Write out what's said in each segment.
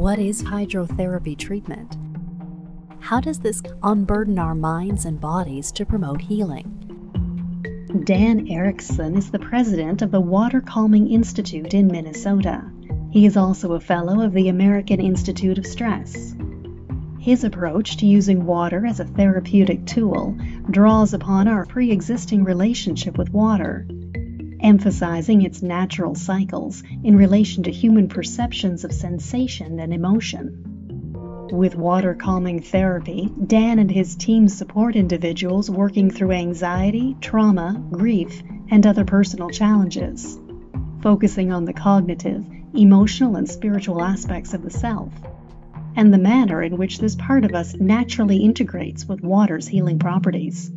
What is hydrotherapy treatment? How does this unburden our minds and bodies to promote healing? Dan Erickson is the president of the Water Calming Institute in Minnesota. He is also a fellow of the American Institute of Stress. His approach to using water as a therapeutic tool draws upon our pre-existing relationship with water, emphasizing its natural cycles in relation to human perceptions of sensation and emotion. With water calming therapy, Dan and his team support individuals working through anxiety, trauma, grief, and other personal challenges, focusing on the cognitive, emotional, and spiritual aspects of the self, and the manner in which this part of us naturally integrates with water's healing properties.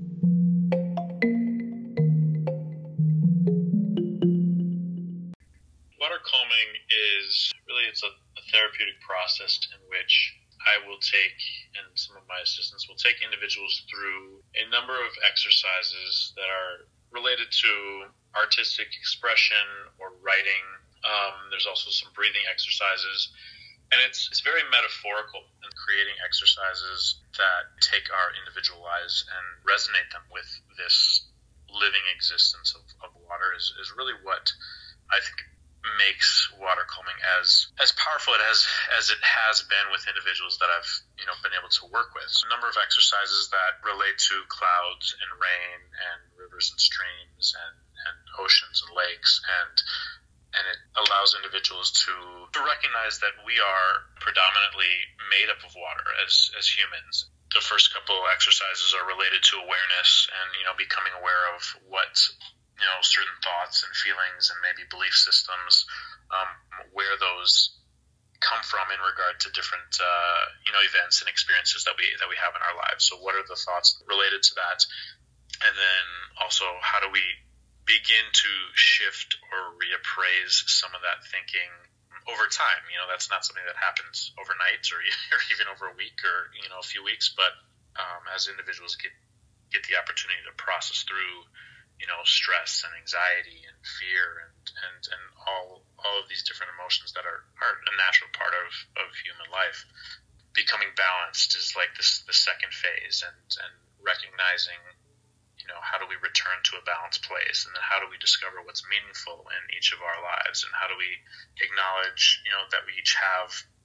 Water calming is really a therapeutic process in which I will take, and some of my assistants will take individuals through a number of exercises that are related to artistic expression or writing. There's also some breathing exercises, and it's very metaphorical in creating exercises that take our individual lives and resonate them with this living existence of water is really what I think makes water calming as powerful as it has been with individuals that I've been able to work with. So a number of exercises that relate to clouds and rain and rivers and streams and oceans and lakes, and it allows individuals to recognize that we are predominantly made up of water as humans. The first couple exercises are related to awareness and becoming aware of what certain thoughts and feelings and maybe belief systems, where those come from in regard to different events and experiences that we have in our lives. So what are the thoughts related to that? And then also, how do we begin to shift or reappraise some of that thinking over time? That's not something that happens overnight or even over a week or a few weeks, but as individuals get the opportunity to process through stress and anxiety and fear and all of these different emotions that are a natural part of human life. Becoming balanced is like the second phase, and recognizing, how do we return to a balanced place, and then how do we discover what's meaningful in each of our lives, and how do we acknowledge, that we each have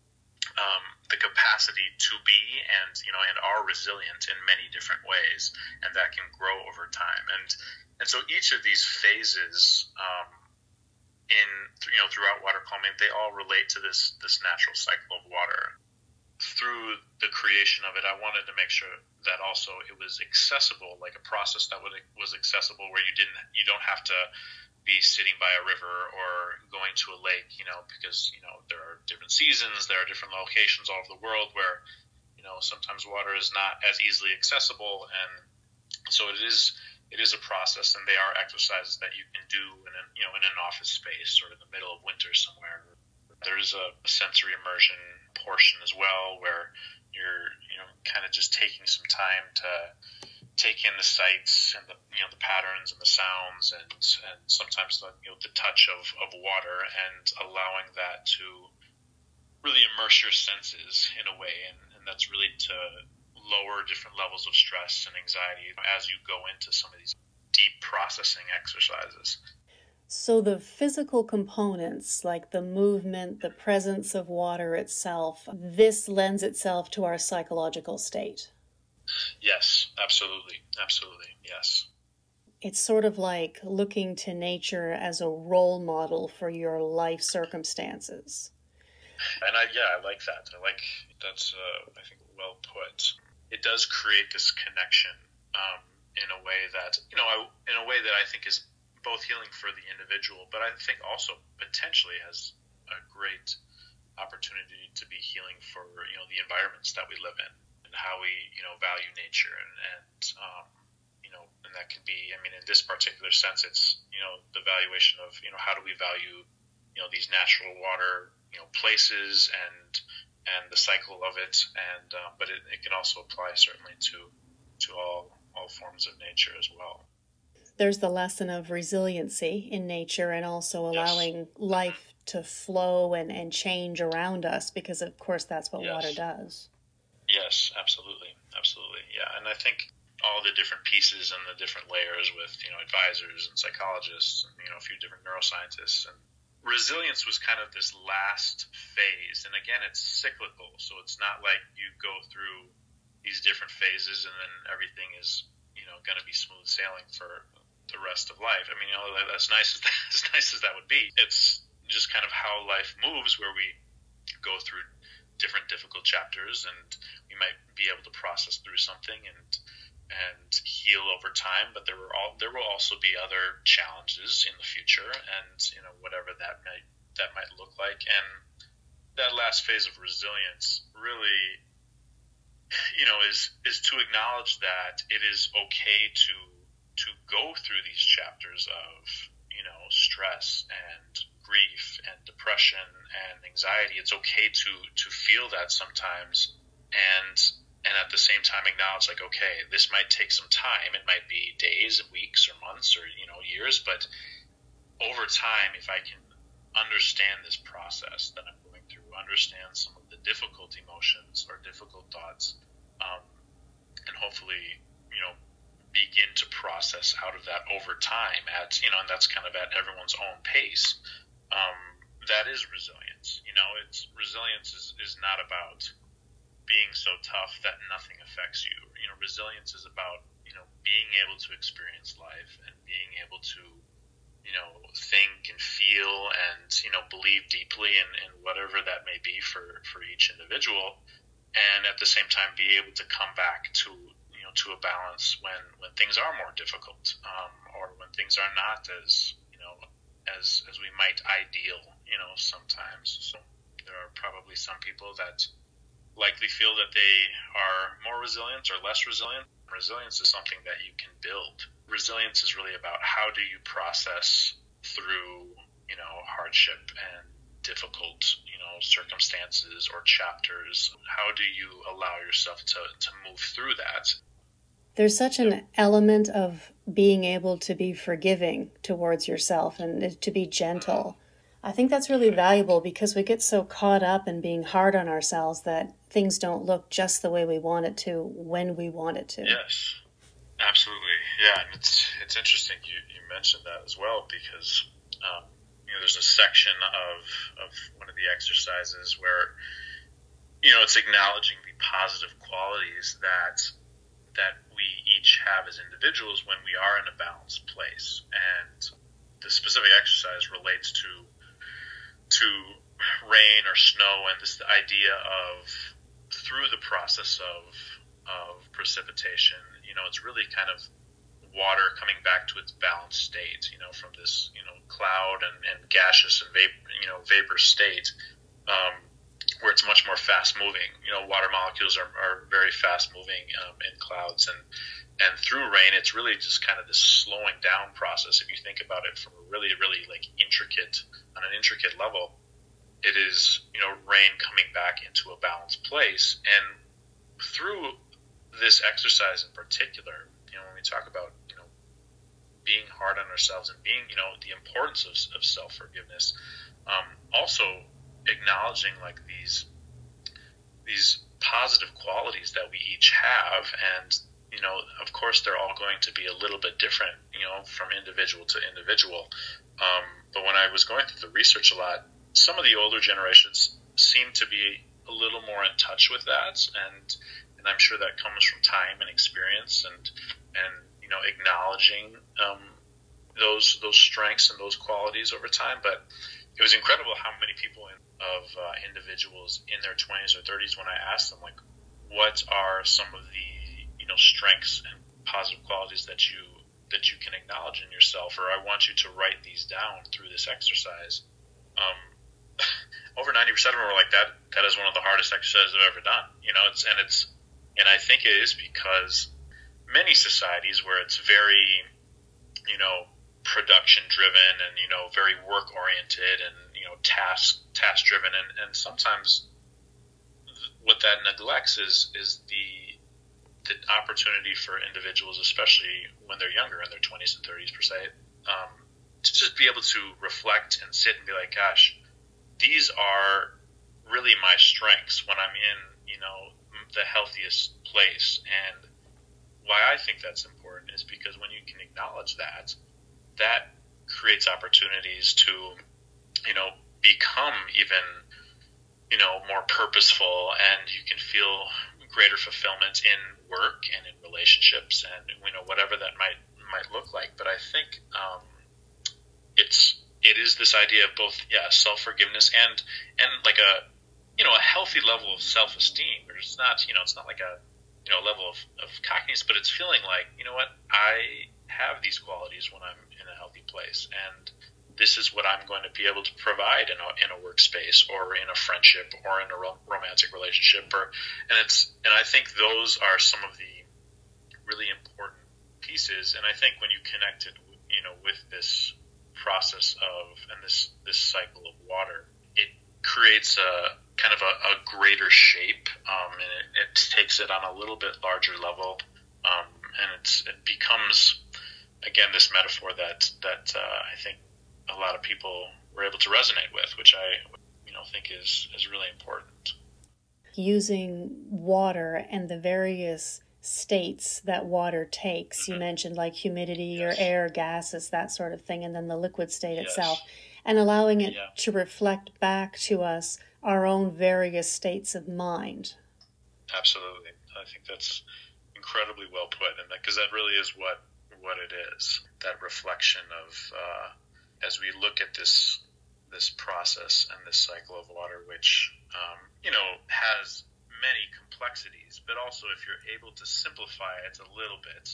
the capacity to be and are resilient in many different ways, and that can grow over time. And so each of these phases throughout water calming, they all relate to this natural cycle of water. Through the creation of it, I wanted to make sure that also it was accessible, like a process that was accessible where you don't have to be sitting by a river or going to a lake, because there are different seasons, there are different locations all over the world where sometimes water is not as easily accessible, and so it is a process, and they are exercises that you can do in an office space or in the middle of winter somewhere. There's a sensory immersion portion as well, where you're kind of just taking some time to take in the sights and the patterns and the sounds and sometimes the touch of water, and allowing that to really immerse your senses in a way, and that's really to lower different levels of stress and anxiety as you go into some of these deep processing exercises. So the physical components, like the movement, the presence of water itself, this lends itself to our psychological state. Yes, absolutely, yes. It's sort of like looking to nature as a role model for your life circumstances. And I like that. That's I think well put. It does create this connection in a way that I think is both healing for the individual, but I think also potentially has a great opportunity to be healing for the environments that we live in and how we value nature, and that can be, in this particular sense, it's the valuation of how do we value these natural water places and the cycle of it, and but it can also apply certainly to all forms of nature as well. There's the lesson of resiliency in nature, and also allowing life to flow and change around us, because of course that's what water does. Yes, absolutely. Yeah. And I think all the different pieces and the different layers with, advisors and psychologists and, a few different neuroscientists, and resilience was kind of this last phase. And again, it's cyclical. So it's not like you go through these different phases and then everything is, going to be smooth sailing for the rest of life. I mean, as nice as that would be, it's just kind of how life moves, where we go through different difficult chapters, and we might be able to process through something and heal over time. But there will also be other challenges in the future, and whatever that might look like. And that last phase of resilience really, is to acknowledge that it is okay to go through these chapters of stress and grief and depression and anxiety. It's okay to feel that sometimes, and at the same time acknowledge, like, okay, this might take some time. It might be days, weeks, or months, or years, but over time, if I can understand this process that I'm going through, understand some of the difficult emotions or difficult thoughts, and hopefully begin to process out of that over time and that's kind of at everyone's own pace. That is resilience. Resilience is not about being so tough that nothing affects you. Resilience is about, being able to experience life and being able to, think and feel and, believe deeply in whatever that may be for each individual. And at the same time, be able to come back to a balance when things are more difficult, or when things are not as we might ideal, sometimes. So there are probably some people that likely feel that they are more resilient or less resilient. Resilience is something that you can build. Resilience is really about how do you process through, hardship and difficult, circumstances or chapters. How do you allow yourself to move through that? There's such an element of being able to be forgiving towards yourself and to be gentle. I think that's really valuable, because we get so caught up in being hard on ourselves that things don't look just the way we want it to when we want it to. Yes, absolutely. Yeah, and it's interesting you mentioned that as well, because there's a section of one of the exercises where it's acknowledging the positive qualities that we each have as individuals when we are in a balanced place. And the specific exercise relates to rain or snow, and this idea of through the process of precipitation, it's really kind of water coming back to its balanced state, from this, cloud and gaseous and vapor state, where it's much more fast moving. Water molecules are very fast moving in clouds, and through rain, it's really just kind of this slowing down process. If you think about it from a really, really on an intricate level, it is, rain coming back into a balanced place. And through this exercise in particular, when we talk about, being hard on ourselves and being, the importance of self-forgiveness, also acknowledging like these positive qualities that we each have. And, of course, they're all going to be a little bit different, from individual to individual. But when I was going through the research a lot, some of the older generations seem to be a little more in touch with that. And I'm sure that comes from time and experience and acknowledging those strengths and those qualities over time. But it was incredible how many people individuals in their 20s or 30s, when I asked them, like, what are some of the strengths and positive qualities that you can acknowledge in yourself, or I want you to write these down through this exercise. Over 90% of them were like, that is one of the hardest exercises I've ever done. And I think it is because many societies where it's very, production driven and, very work oriented and, task driven. And sometimes what that neglects is the opportunity for individuals, especially when they're younger, in their 20s and 30s per se, to just be able to reflect and sit and be like, gosh, these are really my strengths when I'm in, the healthiest place. And why I think that's important is because when you can acknowledge that, that creates opportunities to, become even, more purposeful, and you can feel greater fulfillment in work and in relationships, and whatever that might look like. But I think it is this idea of both self-forgiveness and like a healthy level of self-esteem. It's not like a level of cockiness, but it's feeling like, I have these qualities when I'm in a healthy place, and this is what I'm going to be able to provide in a workspace or in a friendship or in a romantic relationship. And I think those are some of the really important pieces. And I think when you connect it, with this process and this cycle of water, it creates a kind of a greater shape, and it takes it on a little bit larger level, and it becomes, again, this metaphor that I think a lot of people were able to resonate with, which I think is really important. Using water and the various states that water takes. Mm-hmm. You mentioned like humidity or air, gases, that sort of thing, and then the liquid state itself, and allowing it to reflect back to us our own various states of mind. Absolutely. I think that's incredibly well put, and because that really is what it is, that reflection of as we look at this process and this cycle of water, which has many complexities, but also if you're able to simplify it a little bit,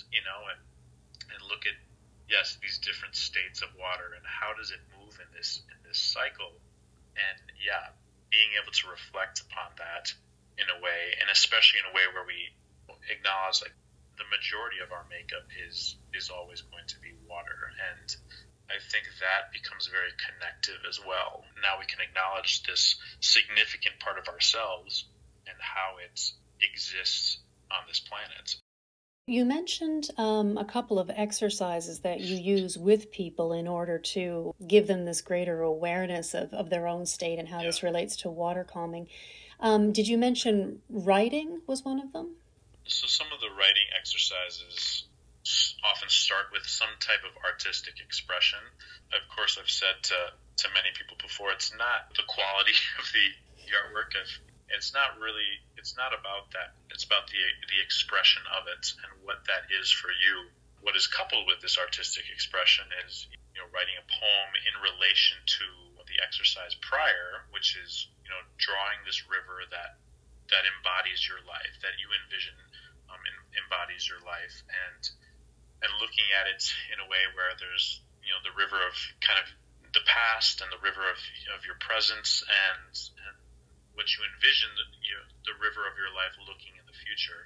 and look at these different states of water and how does it move in this cycle, and being able to reflect upon that in a way, and especially in a way where we acknowledge like the majority of our makeup is always going to be water. And I think that becomes very connective as well. Now we can acknowledge this significant part of ourselves and how it exists on this planet. You mentioned a couple of exercises that you use with people in order to give them this greater awareness of their own state and how this relates to water calming. Did you mention writing was one of them? So some of the writing exercises often start with some type of artistic expression. Of course, I've said to many people before, it's not the quality of the artwork. It's not about that. It's about the expression of it and what that is for you. What is coupled with this artistic expression is, writing a poem in relation to the exercise prior, which is, drawing this river that embodies your life, that you envision embodies your life, and looking at it in a way where there's, the river of kind of the past and the river of your presence, and what you envision the river of your life looking in the future,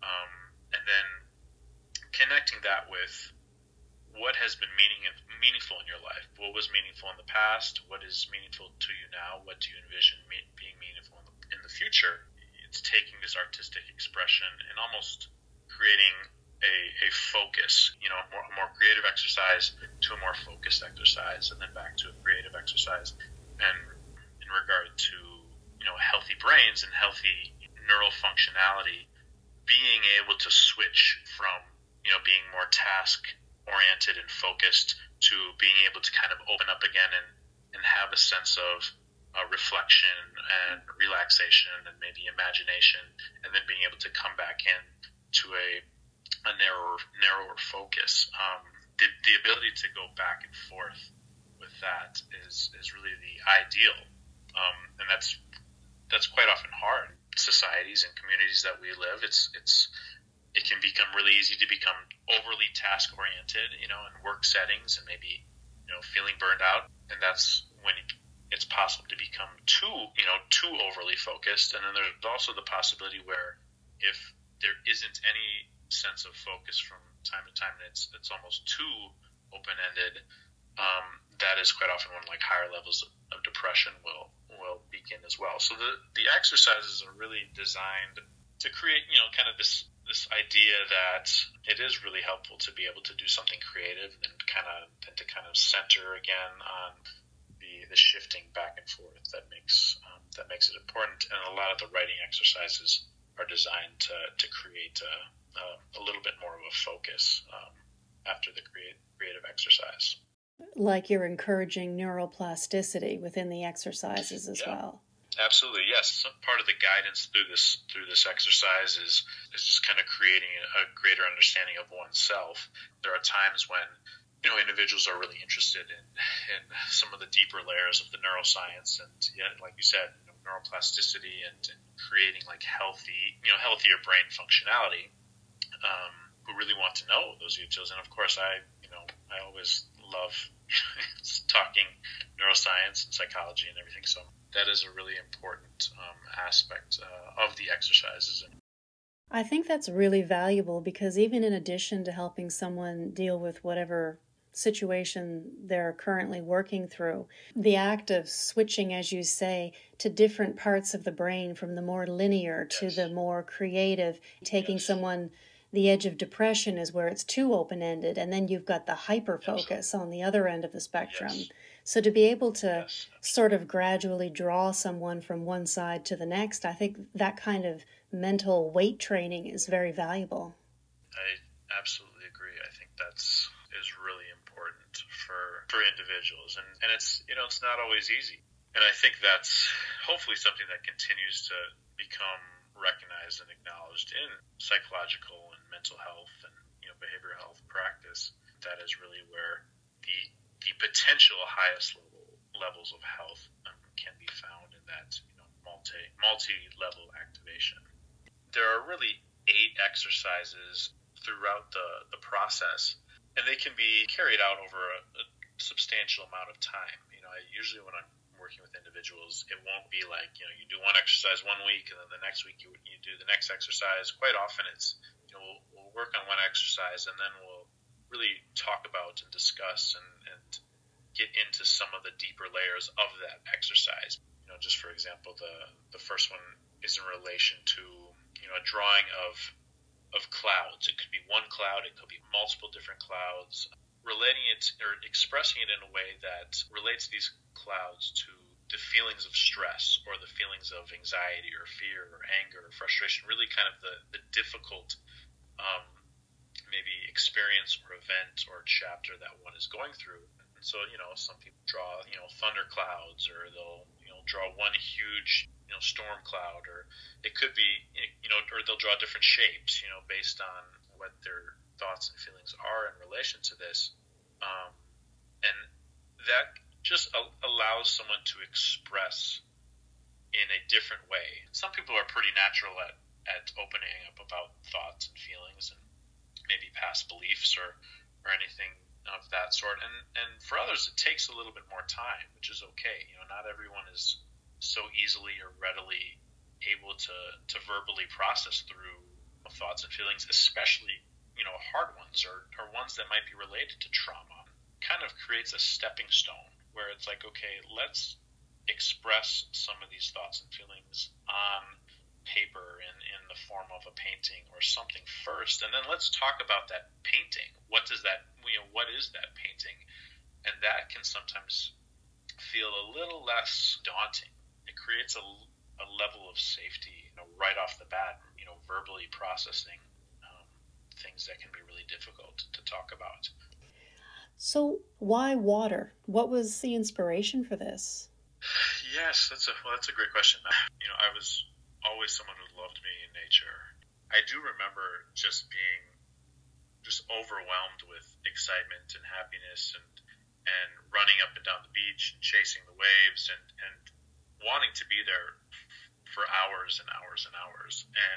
and then connecting that with what has been meaningful in your life. What was meaningful in the past? What is meaningful to you now? What do you envision being meaningful in the future? It's taking this artistic expression and almost creating a focus, a more creative exercise to a more focused exercise, and then back to a creative exercise. And in regard to healthy brains and healthy neural functionality, being able to switch from being more task oriented and focused to being able to kind of open up again and have a sense of reflection and relaxation and maybe imagination, and then being able to come back in to a narrower focus. The ability to go back and forth with that is really the ideal, and that's quite often hard. Societies and communities that we live, it can become really easy to become overly task oriented, in work settings, and maybe feeling burned out, and that's when it's possible to become too overly focused. And then there's also the possibility where if there isn't any sense of focus from time to time, and it's almost too open-ended, that is quite often when like higher levels of depression will begin as well. So the exercises are really designed to create kind of this idea that it is really helpful to be able to do something creative and to kind of center again on the the shifting back and forth that makes it important. And a lot of the writing exercises are designed to create a little bit more of a focus after the creative exercise. Like you're encouraging neuroplasticity within the exercises as well. Absolutely, yes. Some part of the guidance through this exercise is just kind of creating a greater understanding of oneself. There are times when individuals are really interested in some of the deeper layers of the neuroscience, and like you said, neuroplasticity and creating like healthier brain functionality. Who really want to know those details, and of course, I always love talking neuroscience and psychology and everything. So that is a really important aspect of the exercises. I think that's really valuable because even in addition to helping someone deal with whatever situation they're currently working through, the act of switching, as you say, to different parts of the brain from the more linear to the more creative, taking someone. The edge of depression is where it's too open-ended, and then you've got the hyper-focus on the other end of the spectrum. Yes. So to be able to sort of gradually draw someone from one side to the next, I think that kind of mental weight training is very valuable. I absolutely agree. I think that's is really important for individuals, and it's it's not always easy. And I think that's hopefully something that continues to become recognized and acknowledged in psychological and mental health and behavioral health practice. That is really where the potential highest levels of health can be found in that multi-level activation. There are really 8 exercises throughout the process, and they can be carried out over a substantial amount of time. Usually when I'm working with individuals, it won't be like you do one exercise one week and then the next week you do the next exercise. Quite often it's we'll work on one exercise and then we'll really talk about and discuss and get into some of the deeper layers of that exercise. Just for example, the first one is in relation to a drawing of clouds. It could be one cloud, it could be multiple different clouds. Relating it or expressing it in a way that relates these clouds to the feelings of stress or the feelings of anxiety or fear or anger or frustration, really kind of the difficult maybe experience or event or chapter that one is going through. And so, some people draw, thunder clouds, or they'll, draw one huge, storm cloud, or it could be, or they'll draw different shapes, based on what their thoughts and feelings are in relation to this, and that just allows someone to express in a different way. Some people are pretty natural at opening up about thoughts and feelings and maybe past beliefs or anything of that sort, and for others it takes a little bit more time, which is okay. Not everyone is so easily or readily able to verbally process through thoughts and feelings, especially hard ones or ones that might be related to trauma. Kind of creates a stepping stone where it's like, okay, let's express some of these thoughts and feelings on paper in the form of a painting or something first, and then let's talk about that painting. What is that painting? And that can sometimes feel a little less daunting. It creates a level of safety right off the bat, verbally processing things that can be really difficult to talk about. So why water? What was the inspiration for this? Yes, that's a great question. I was always someone who loved being in nature. I do remember just being overwhelmed with excitement and happiness and running up and down the beach and chasing the waves and wanting to be there for hours and hours and hours. And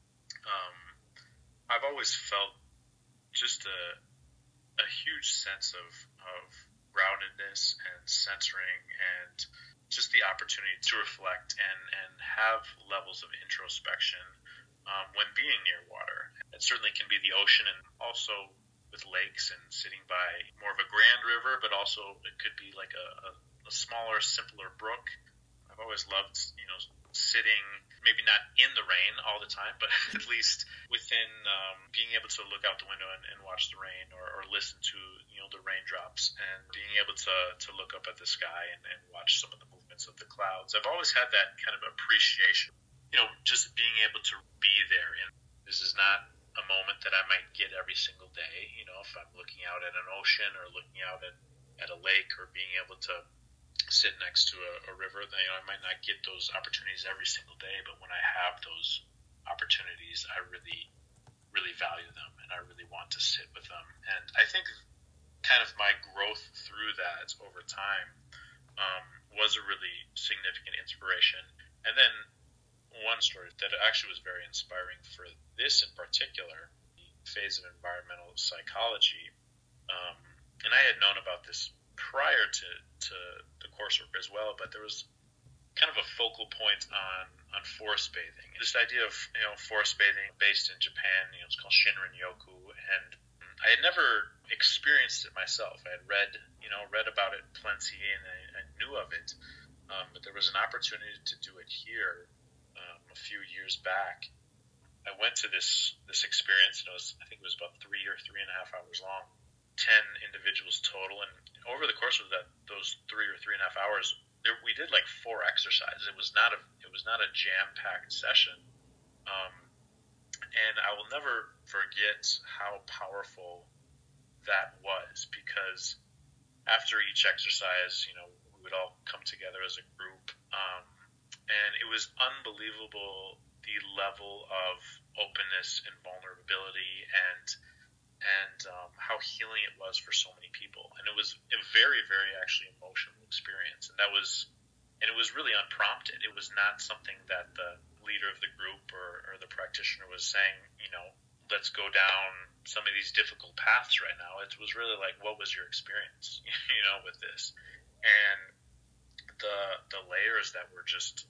I've always felt just a huge sense of groundedness and centering and just the opportunity to reflect and have levels of introspection when being near water. It certainly can be the ocean, and also with lakes and sitting by more of a grand river, but also it could be like a smaller, simpler brook. I've always loved, sitting, maybe not in the rain all the time, but at least within being able to look out the window and watch the rain or listen to, the raindrops, and being able able to look up at the sky and watch some of the movements of the clouds. I've always had that kind of appreciation, just being able to be there. And this is not a moment that I might get every single day. If I'm looking out at an ocean or looking out at a lake or being able to sit next to a river, I might not get those opportunities every single day. But when I have those opportunities, I really, really value them, and I really want to sit with them. And I think kind of my growth through that over time was a really significant inspiration. And then one story that actually was very inspiring for this in particular, the phase of environmental psychology. And I had known about this prior to the coursework as well, but there was kind of a focal point on forest bathing. This idea of forest bathing based in Japan, it's called Shinrin-yoku, and I had never experienced it myself. I had read about it plenty, and I knew of it, but there was an opportunity to do it here a few years back. I went to this experience, and I think it was about 3 or 3.5 hours long. 10 individuals total, and over the course of those 3 or 3.5 hours, we did like 4 exercises. It was not a jam-packed session, and I will never forget how powerful that was, because after each exercise, we would all come together as a group, and it was unbelievable the level of openness and vulnerability and how healing it was for so many people. And it was a very, very actually emotional experience. And it was really unprompted. It was not something that the leader of the group or the practitioner was saying, let's go down some of these difficult paths right now. It was really like, what was your experience, with this? And the layers that were just,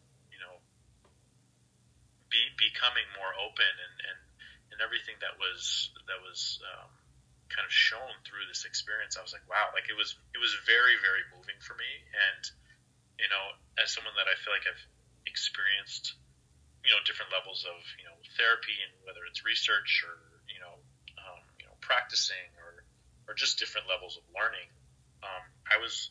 becoming more open and everything that was kind of shown through this experience, I was like, wow, like it was very, very moving for me. And, as someone that I feel like I've experienced, different levels of, therapy, and whether it's research or, practicing or just different levels of learning, I was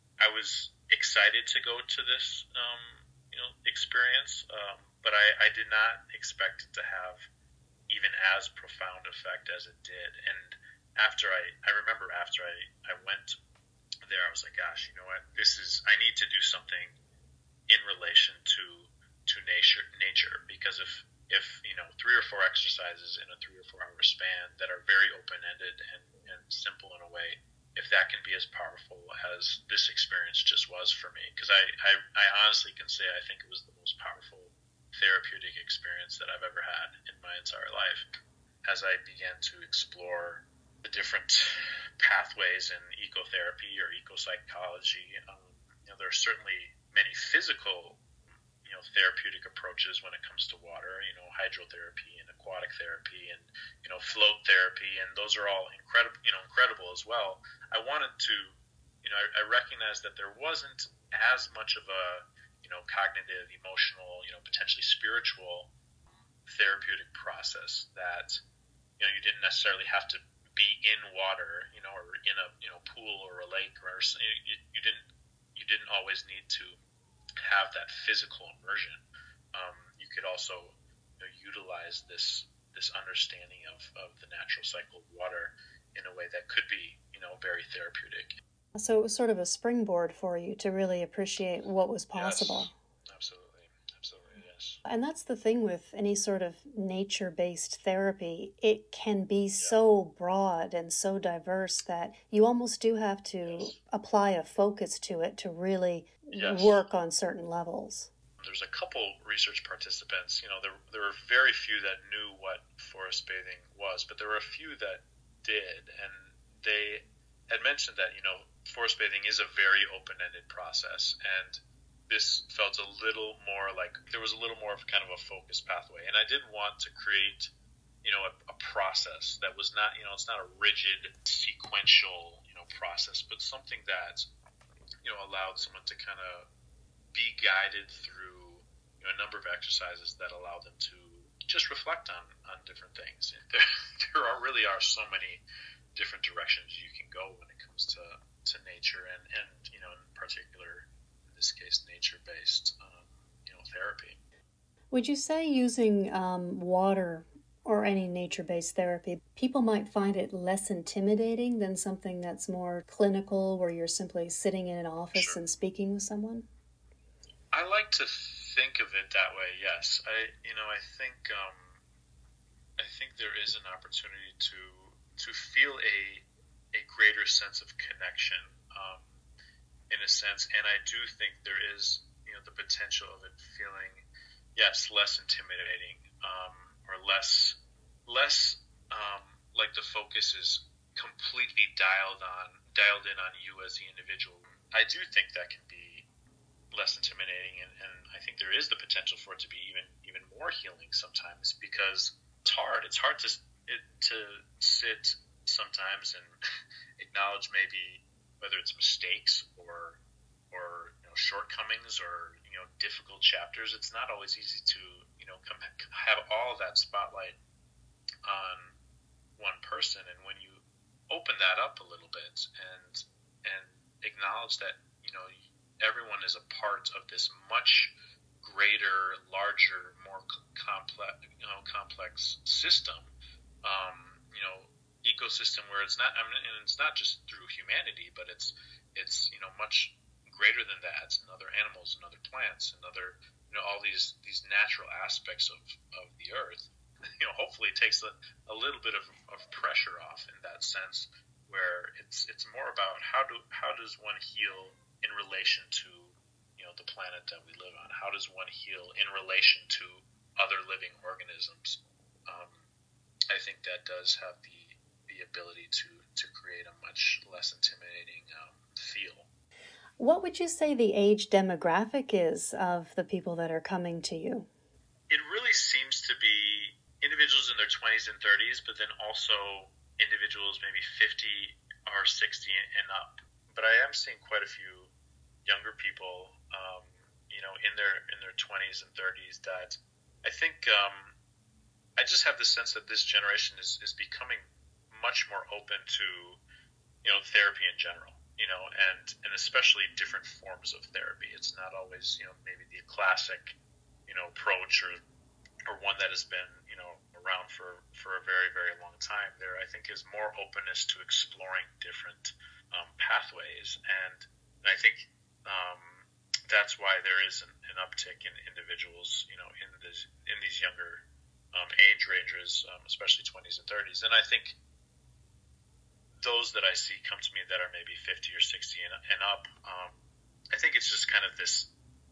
excited to go to this, experience, but I did not expect it to have even as profound effect as it did. And I remember after I went there, I was like, gosh, you know what, I need to do something in relation to nature, because if 3 or 4 exercises in a 3 or 4 hour span that are very open-ended and simple in a way, if that can be as powerful as this experience just was for me, because I honestly can say I think it was the most powerful therapeutic experience that I've ever had in my entire life. As I began to explore the different pathways in ecotherapy or ecopsychology, there are certainly many physical therapeutic approaches when it comes to water, hydrotherapy and aquatic therapy and, float therapy. And those are all incredible as well. I wanted to, I recognized that there wasn't as much of a, cognitive, emotional, potentially spiritual therapeutic process that, you didn't necessarily have to be in water, or in a, pool or a lake, or you didn't always need to have that physical immersion. You could also utilize this understanding of the natural cycle of water in a way that could be very therapeutic. So it was sort of a springboard for you to really appreciate what was possible. Yes, absolutely, yes. And that's the thing with any sort of nature-based therapy. It can be so broad and so diverse that you almost do have to apply a focus to it to really work on certain levels. There's a couple research participants, there were very few that knew what forest bathing was, but there were a few that did, and they had mentioned that, forest bathing is a very open-ended process, and this felt a little more like there was a little more of kind of a focused pathway. And I did want to create, a process that was not, it's not a rigid, sequential, process, but something that, allowed someone to kind of be guided through, a number of exercises that allow them to just reflect on different things. There really are so many different directions you can go when it comes to to nature and in particular, in this case, nature-based, therapy. Would you say using water or any nature-based therapy, people might find it less intimidating than something that's more clinical, where you're simply sitting in an office Sure. and speaking with someone? I like to think of it that way. Yes, I think there is an opportunity to feel a greater sense of connection, in a sense, and I do think there is the potential of it feeling, yes, less intimidating, or less like the focus is completely dialed in on you as the individual. I do think that can be less intimidating, and I think there is the potential for it to be even more healing sometimes, because it's hard to sit sometimes and acknowledge maybe whether it's mistakes or shortcomings or difficult chapters. It's not always easy to have all that spotlight on one person, and when you open that up a little bit and acknowledge that everyone is a part of this much greater, larger, more complex system, ecosystem, where it's not, and it's not just through humanity, but it's much greater than that, and other animals and other plants and other all these natural aspects of the earth. Hopefully it takes a little bit of pressure off in that sense, where it's more about how does one heal in relation to the planet that we live on. How does one heal in relation to other living organisms? I think that does have the ability to create a much less intimidating feel. What would you say the age demographic is of the people that are coming to you? It really seems to be individuals in their 20s and 30s, but then also individuals maybe 50 or 60 and up. But I am seeing quite a few younger people, in their 20s and 30s, that I think I just have the sense that this generation is becoming much more open to therapy in general, and especially different forms of therapy. It's not always maybe the classic approach or one that has been around for a very, very long time. There, I think, is more openness to exploring different pathways, and I think that's why there is an uptick in individuals in these younger age ranges, especially 20s and 30s. And I think those that I see come to me that are maybe 50 or 60 and up, I think it's just kind of this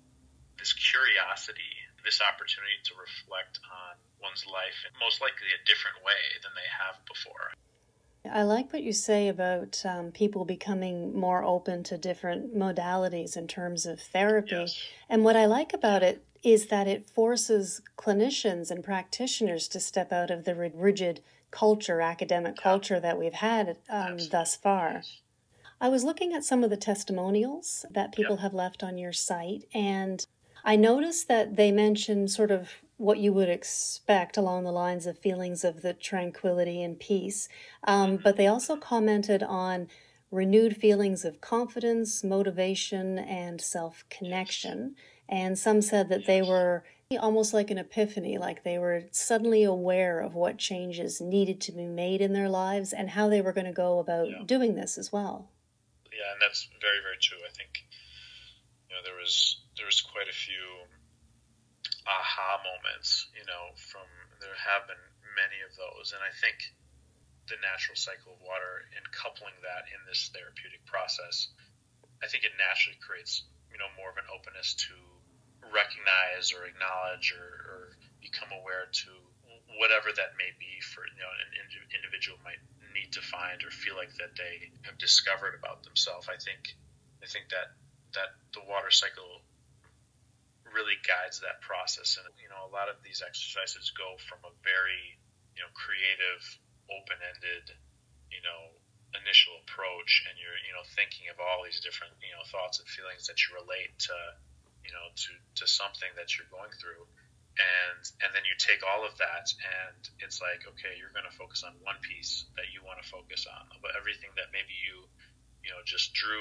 curiosity, this opportunity to reflect on one's life in most likely a different way than they have before. I like what you say about people becoming more open to different modalities in terms of therapy. Yes. And what I like about it is that it forces clinicians and practitioners to step out of the rigid academic culture that we've had thus far. Yes. I was looking at some of the testimonials that people have left on your site, and I noticed that they mentioned sort of what you would expect along the lines of feelings of the tranquility and peace, but they also commented on renewed feelings of confidence, motivation, and self-connection. And some said that they were almost like an epiphany, like they were suddenly aware of what changes needed to be made in their lives and how they were going to go about doing this as well. Yeah, and that's very, very true. I think there was quite a few aha moments. There have been many of those, and I think the natural cycle of water and coupling that in this therapeutic process, I think it naturally creates more of an openness to recognize or acknowledge or become aware to whatever that may be for an individual might need to find or feel like that they have discovered about themselves. I think that the water cycle really guides that process, and a lot of these exercises go from a very creative, open-ended initial approach, and you're thinking of all these different thoughts and feelings that you relate to to something that you're going through, and then you take all of that, and it's like, okay, you're going to focus on one piece that you want to focus on, but everything that maybe you just drew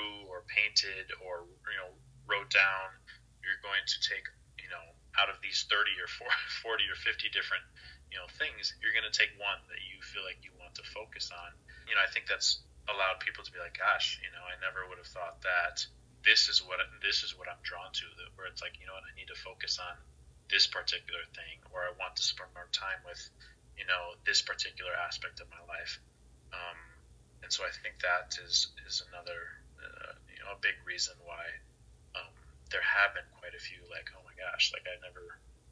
painted or wrote down, you're going to take out of these 30 or 40 or 50 different things, you're going to take one that you feel like you want to focus on. I think that's allowed people to be like, gosh, I never would have thought that this is what I'm drawn to, where it's like, I need to focus on this particular thing, or I want to spend more time with this particular aspect of my life. And so I think that is another a big reason why there have been quite a few, like, oh my gosh, like I never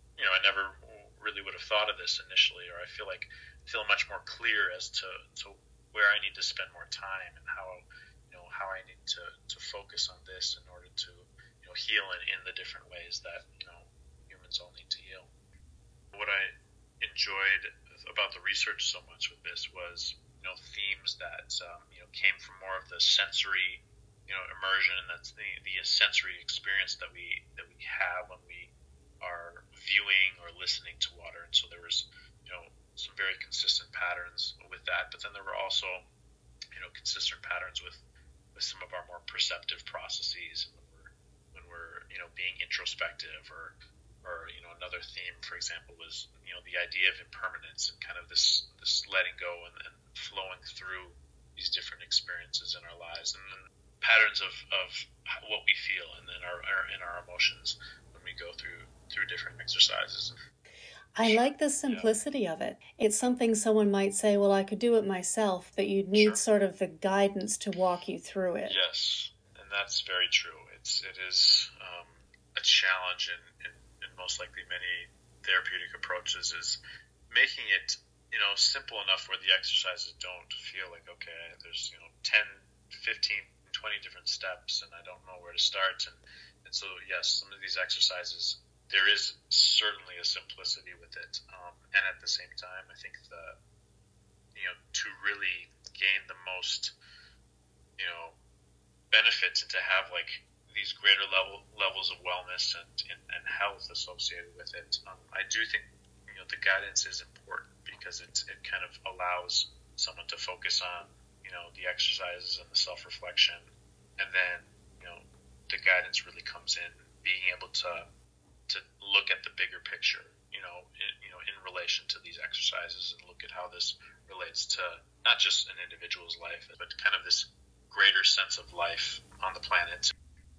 really would have thought of this initially, or I feel much more clear as to where I need to spend more time and how I need to focus on this in order to heal in the different ways that humans all need to heal. What I enjoyed about the research so much with this was themes that came from more of the sensory immersion, and that's the sensory experience that we have when we are viewing or listening to water. And so there was some very consistent patterns with that, but then there were also consistent patterns with some of our more perceptive processes when we're being introspective, or another theme, for example, was the idea of impermanence and kind of this letting go and flowing through these different experiences in our lives, and then patterns of what we feel and then our emotions when we go through different exercises. I like the simplicity of it. It's something someone might say, well, I could do it myself, but you'd need sort of the guidance to walk you through it. Yes, and that's very true. It is a challenge in most likely many therapeutic approaches, is making it simple enough where the exercises don't feel like, okay, there's 10, 15, 20 different steps and I don't know where to start. And so, yes, some of these exercises, there is certainly a simplicity with it. And at the same time, I think to really gain the most, benefits and to have like these greater levels of wellness and health associated with it, I do think, the guidance is important, because it kind of allows someone to focus on, the exercises and the self-reflection. And then, the guidance really comes in being able to look at the bigger picture, in relation to these exercises, and look at how this relates to not just an individual's life, but kind of this greater sense of life on the planet.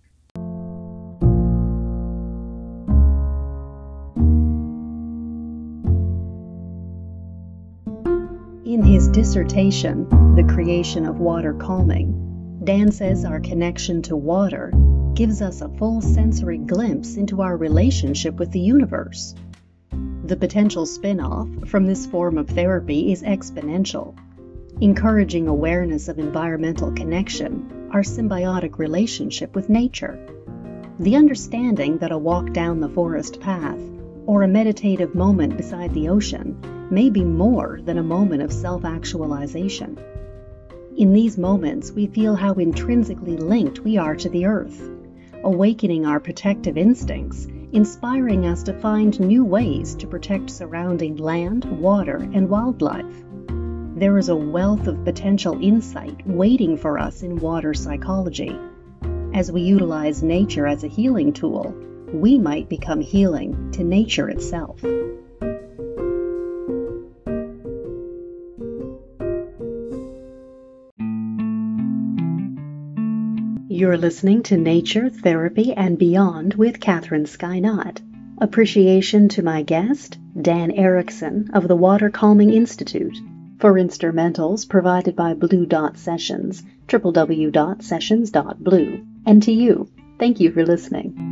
In his dissertation, The Creation of Water Calming, Dan says our connection to water gives us a full sensory glimpse into our relationship with the universe. The potential spin-off from this form of therapy is exponential, encouraging awareness of environmental connection, our symbiotic relationship with nature. The understanding that a walk down the forest path or a meditative moment beside the ocean may be more than a moment of self-actualization. In these moments, we feel how intrinsically linked we are to the earth, awakening our protective instincts, inspiring us to find new ways to protect surrounding land, water, and wildlife. There is a wealth of potential insight waiting for us in water psychology. As we utilize nature as a healing tool, we might become healing to nature itself. You're listening to Nature, Therapy, and Beyond with Catherine Skynott. Appreciation to my guest, Dan Erickson of the Water Calming Institute, for instrumentals provided by Blue Dot Sessions, www.sessions.blue. And to you, thank you for listening.